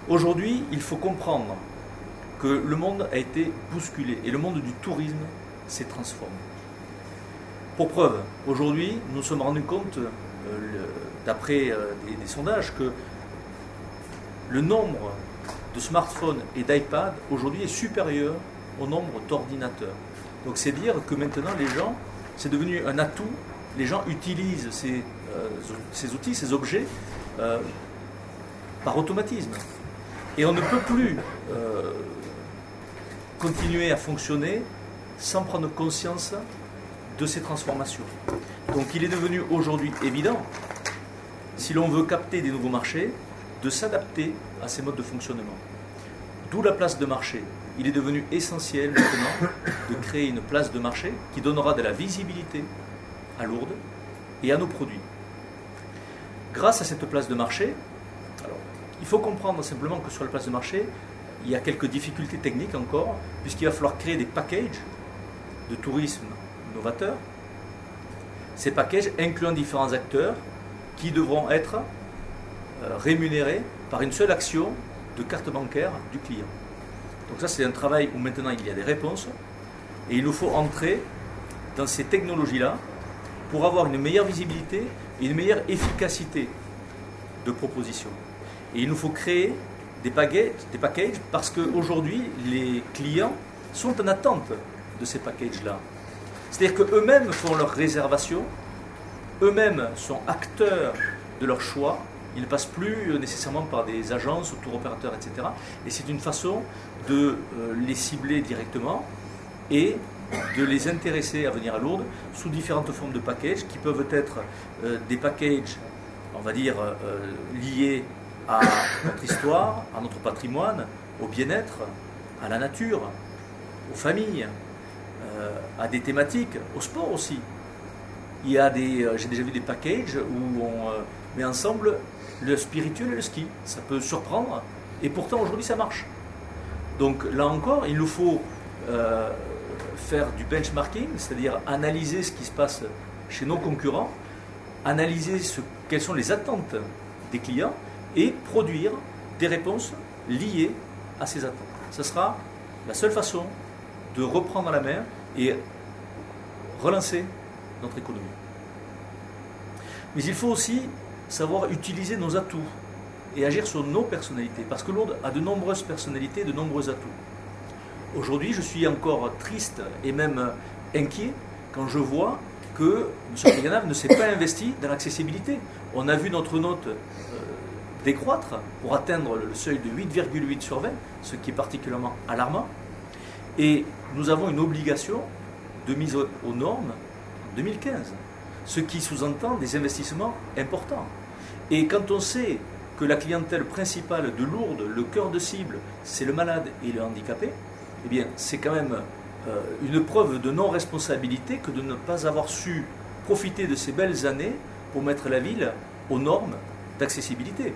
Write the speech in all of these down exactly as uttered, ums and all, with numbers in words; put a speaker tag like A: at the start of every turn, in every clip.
A: Aujourd'hui, il faut comprendre que le monde a été bousculé et le monde du tourisme s'est transformé. Pour preuve, aujourd'hui, nous nous sommes rendus compte, euh, d'après euh, des, des sondages, que le nombre de smartphones et d'iPad aujourd'hui est supérieur au nombre d'ordinateurs. Donc c'est dire que maintenant les gens, c'est devenu un atout, les gens utilisent ces, euh, ces outils, ces objets euh, par automatisme. Et on ne peut plus euh, continuer à fonctionner sans prendre conscience de ces transformations. Donc il est devenu aujourd'hui évident, si l'on veut capter des nouveaux marchés, de s'adapter à ces modes de fonctionnement. D'où la place de marché. Il est devenu essentiel maintenant de créer une place de marché qui donnera de la visibilité à Lourdes et à nos produits. Grâce à cette place de marché, alors, il faut comprendre simplement que sur la place de marché, il y a quelques difficultés techniques encore, puisqu'il va falloir créer des packages de tourisme novateurs. Ces packages incluant différents acteurs qui devront être euh, rémunérés par une seule action de carte bancaire du client. Donc ça, c'est un travail où maintenant il y a des réponses et il nous faut entrer dans ces technologies-là pour avoir une meilleure visibilité et une meilleure efficacité de proposition. Et il nous faut créer des packages, des packages parce qu'aujourd'hui, les clients sont en attente de ces packages-là. C'est-à-dire qu'eux-mêmes font leurs réservations, eux-mêmes sont acteurs de leur choix. Ils ne passent plus nécessairement par des agences, tour opérateurs, et cetera. Et c'est une façon de les cibler directement et de les intéresser à venir à Lourdes sous différentes formes de packages qui peuvent être des packages, on va dire, liés à notre histoire, à notre patrimoine, au bien-être, à la nature, aux familles, à des thématiques, au sport aussi. Il y a des, j'ai déjà vu des packages où on met ensemble le spirituel et le ski. Ça peut surprendre et pourtant aujourd'hui ça marche. Donc là encore, il nous faut euh, faire du benchmarking, c'est-à-dire analyser ce qui se passe chez nos concurrents, analyser ce, quelles sont les attentes des clients et produire des réponses liées à ces attentes. Ce sera la seule façon de reprendre la main et relancer notre économie. Mais il faut aussi savoir utiliser nos atouts et agir sur nos personnalités, parce que Lourdes a de nombreuses personnalités, de nombreux atouts. Aujourd'hui, je suis encore triste et même inquiet quand je vois que M. Priganave ne s'est pas investi dans l'accessibilité. On a vu notre note euh, décroître pour atteindre le seuil de huit virgule huit sur vingt, ce qui est particulièrement alarmant. Et nous avons une obligation de mise aux normes en deux mille quinze, ce qui sous-entend des investissements importants. Et quand on sait que la clientèle principale de Lourdes, le cœur de cible, c'est le malade et le handicapé, eh bien, c'est quand même euh, une preuve de non-responsabilité que de ne pas avoir su profiter de ces belles années pour mettre la ville aux normes d'accessibilité.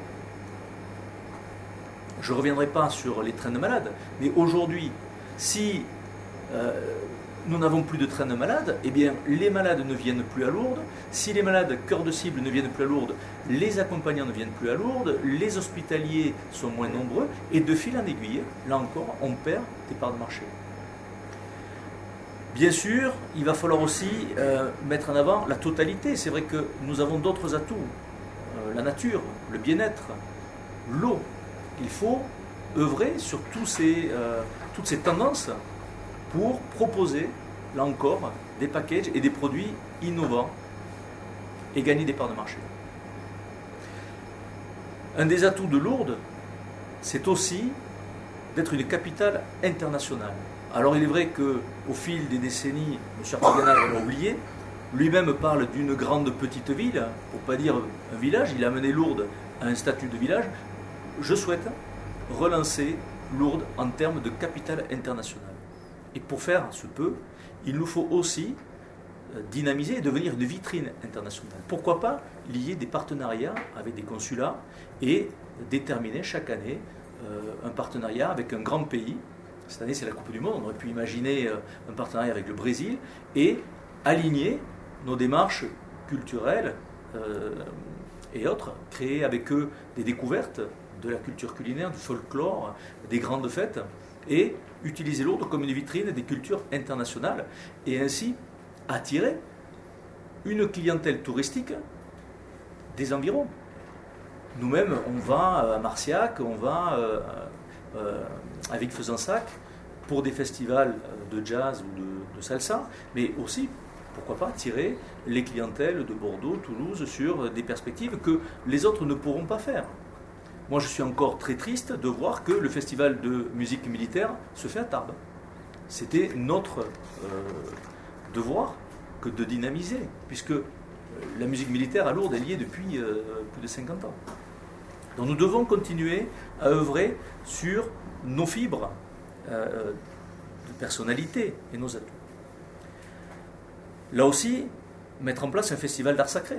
A: Je ne reviendrai pas sur les trains de malades, mais aujourd'hui, si euh, nous n'avons plus de trains de malades, eh bien, les malades ne viennent plus à Lourdes. Si les malades cœur de cible ne viennent plus à Lourdes, les accompagnants ne viennent plus à Lourdes, les hospitaliers sont moins nombreux, et de fil en aiguille, là encore, on perd des parts de marché. Bien sûr, il va falloir aussi euh, mettre en avant la totalité. C'est vrai que nous avons d'autres atouts. Euh, la nature, le bien-être, l'eau. Il faut œuvrer sur tous ces, euh, toutes ces tendances pour proposer, là encore, des packages et des produits innovants et gagner des parts de marché. Un des atouts de Lourdes, c'est aussi d'être une capitale internationale. Alors il est vrai qu'au fil des décennies, M. Priganave l'a oublié, lui-même parle d'une grande petite ville, pour ne pas dire un village, il a amené Lourdes à un statut de village. Je souhaite relancer Lourdes en termes de capitale internationale. Et pour faire ce peu, il nous faut aussi dynamiser et devenir une vitrine internationale. Pourquoi pas lier des partenariats avec des consulats et déterminer chaque année euh, un partenariat avec un grand pays. Cette année, c'est la Coupe du Monde. On aurait pu imaginer euh, un partenariat avec le Brésil et aligner nos démarches culturelles euh, et autres, créer avec eux des découvertes de la culture culinaire, du folklore, des grandes fêtes, et utiliser Lourdes comme une vitrine des cultures internationales, et ainsi attirer une clientèle touristique des environs. Nous-mêmes, on va à Marciac, on va euh, euh, à Vic-Fezensac pour des festivals de jazz ou de, de salsa, mais aussi, pourquoi pas, tirer les clientèles de Bordeaux, Toulouse sur des perspectives que les autres ne pourront pas faire. Moi, je suis encore très triste de voir que le festival de musique militaire se fait à Tarbes. C'était notre euh, devoir que de dynamiser, puisque la musique militaire à Lourdes est liée depuis euh, plus de cinquante ans. Donc nous devons continuer à œuvrer sur nos fibres euh, de personnalité et nos atouts. Là aussi, mettre en place un festival d'art sacré.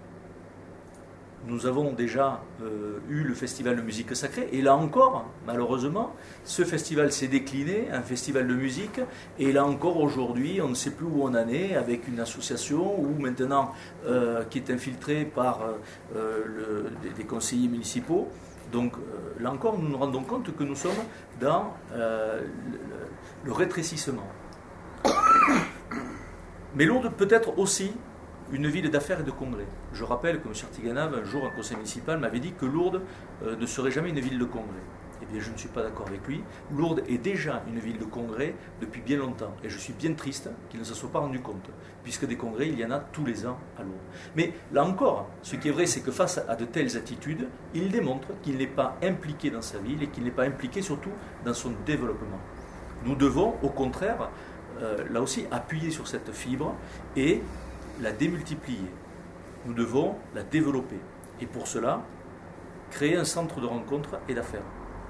A: Nous avons déjà euh, eu le festival de musique sacrée, et là encore, malheureusement, ce festival s'est décliné, un festival de musique, et là encore aujourd'hui, on ne sait plus où on en est, avec une association où maintenant, euh, qui est infiltrée par euh, le, des, des conseillers municipaux. Donc euh, là encore, nous nous rendons compte que nous sommes dans euh, le, le rétrécissement. Mais Lourdes peut être aussi une ville d'affaires et de congrès. Je rappelle que M. Artiganave, un jour, un conseil municipal, m'avait dit que Lourdes euh, ne serait jamais une ville de congrès. Eh bien, je ne suis pas d'accord avec lui. Lourdes est déjà une ville de congrès depuis bien longtemps. Et je suis bien triste qu'il ne se soit pas rendu compte, puisque des congrès, il y en a tous les ans à Lourdes. Mais là encore, ce qui est vrai, c'est que face à de telles attitudes, il démontre qu'il n'est pas impliqué dans sa ville et qu'il n'est pas impliqué surtout dans son développement. Nous devons, au contraire, euh, là aussi, appuyer sur cette fibre et la démultiplier. Nous devons la développer. Et pour cela, créer un centre de rencontres et d'affaires.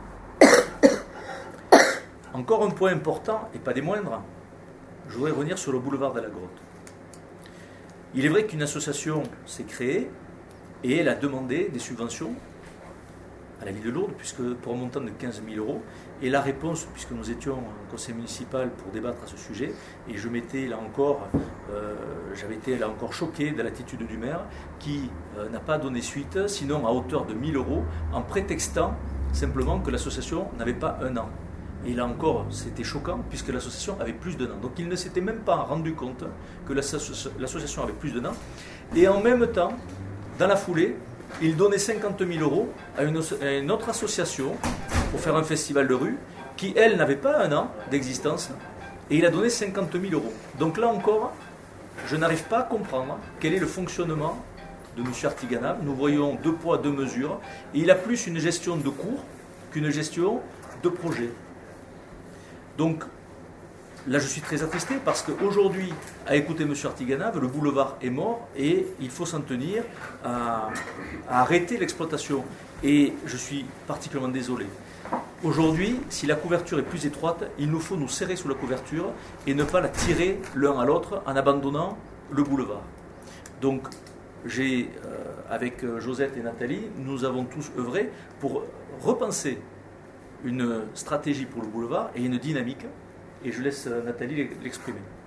A: Encore un point important, et pas des moindres, je voudrais revenir sur le boulevard de la Grotte. Il est vrai qu'une association s'est créée et elle a demandé des subventions à la ville de Lourdes, puisque pour un montant de quinze mille euros. Et la réponse, puisque nous étions en conseil municipal pour débattre à ce sujet, et je m'étais là encore, euh, j'avais été là encore choqué de l'attitude du maire, qui euh, n'a pas donné suite, sinon à hauteur de mille euros, en prétextant simplement que l'association n'avait pas un an. Et là encore, c'était choquant, puisque l'association avait plus d'un an. Donc il ne s'était même pas rendu compte que l'association avait plus d'un an. Et en même temps, dans la foulée, il donnait cinquante mille euros à une, à une autre association pour faire un festival de rue qui, elle, n'avait pas un an d'existence, et il a donné cinquante mille euros. Donc là encore, je n'arrive pas à comprendre quel est le fonctionnement de M. Artiganave. Nous voyons deux poids, deux mesures, et il a plus une gestion de cours qu'une gestion de projet. Donc là, je suis très attristé parce qu'aujourd'hui, à écouter M. Artiganave, le boulevard est mort et il faut s'en tenir à, à arrêter l'exploitation. Et je suis particulièrement désolé. Aujourd'hui, si la couverture est plus étroite, il nous faut nous serrer sous la couverture et ne pas la tirer l'un à l'autre en abandonnant le boulevard. Donc, j'ai, euh, avec Josette et Nathalie, nous avons tous œuvré pour repenser une stratégie pour le boulevard et une dynamique. Et je laisse Nathalie l'exprimer.